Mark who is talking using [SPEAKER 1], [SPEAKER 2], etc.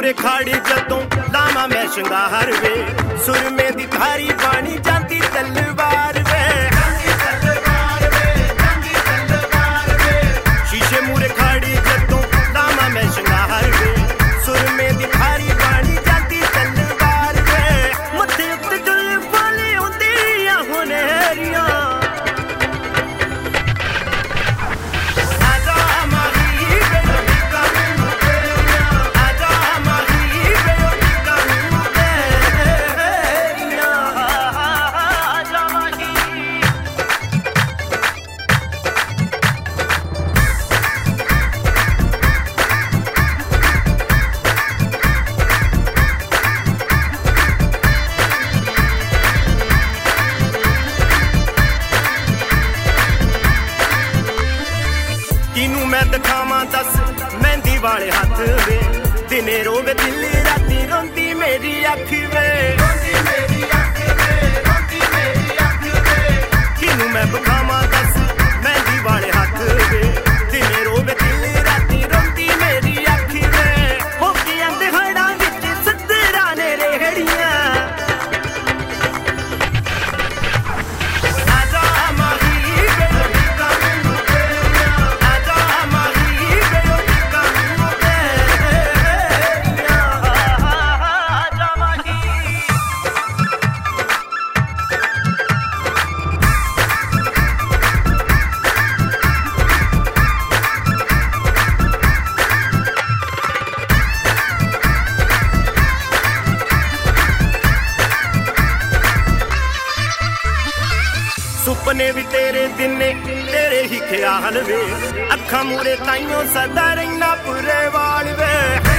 [SPEAKER 1] मूरे खाड़ी जदों लामा मैं शंगार वे सुरमे दी धारी पानी जाती तलवार वे शीशे मूरे खाड़ी जदों लामा मैं शंगार वे सुरमे दी धारी पानी जाती तलवार वे मथे उत्ते जुल्ल वाले होंदियां होनेरियां मैं दिखावा दस मेहंदी वाले हाथ वे दिने रोवे दिल राती रोंदी मेरी अख वे किनू मैं दिखावा दस मेहंदी वाले हाथ वे दिने रोवे दिल राती रोंदी मेरी अख वे हो के आंदे हड़ा विच सदरा ने रेहड़ियां सुपने भी तेरे दिने तेरे ही ख्याल वे अखा मूरे ताइयों सदा रहना पूरे वाल वे